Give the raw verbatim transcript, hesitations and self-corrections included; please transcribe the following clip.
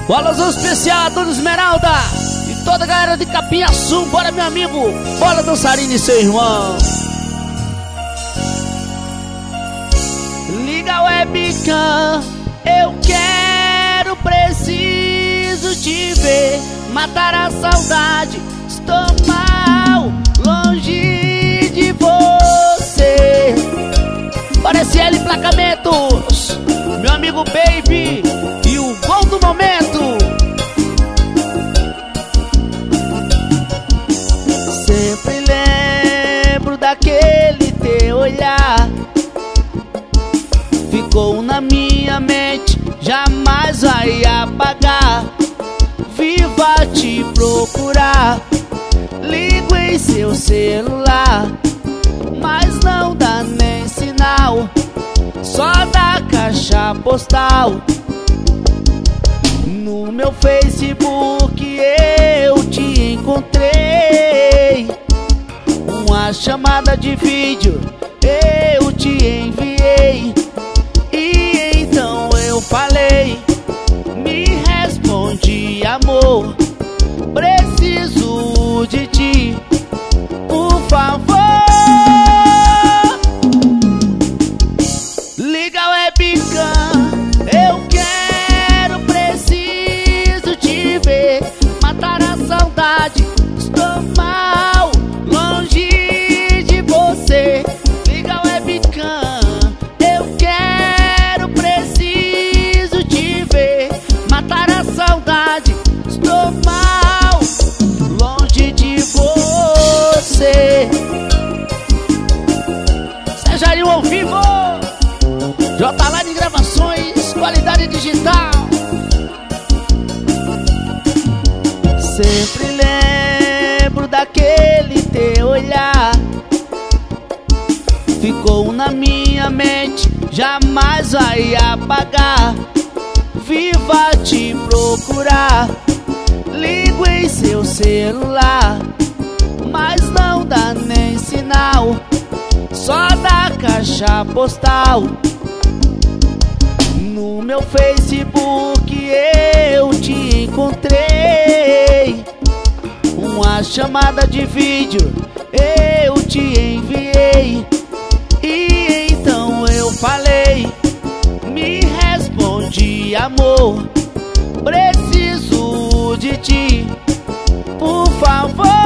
Bola especial, Dona Esmeralda e toda a galera de Capinhaçu. Bora, meu amigo, bora dançarina e seu irmão. Liga a webcam, eu quero, preciso te ver. Matar a saudade, estou mal, longe de você. Parece L Emplacamentos, meu amigo Baby e o gol do momento. Sempre lembro daquele teu olhar, ficou na minha mente, jamais vai apagar. Viva te procurar, ligo em seu celular, mas não dá nem sinal, só da caixa postal. No meu Facebook eu te encontrei, uma chamada de vídeo eu te enviei. E então eu falei, me responde amor, preciso de ti, por favor. Liga a webcam, eu quero, preciso te ver. Matar a saudade, estou mal, longe de você. Liga a webcam, eu quero, preciso te ver. Matar a saudade, estou mal, longe de você. Seja ao vivo, J-Line Gravações, qualidade digital. Sempre lembro daquele teu olhar, ficou na minha mente, jamais vai apagar. Viva te procurar, ligo em seu celular, mas não dá nem sinal, só da caixa postal. No meu Facebook eu te encontrei, uma chamada de vídeo eu te enviei. E então eu falei, me responde amor, preciso de ti, por favor.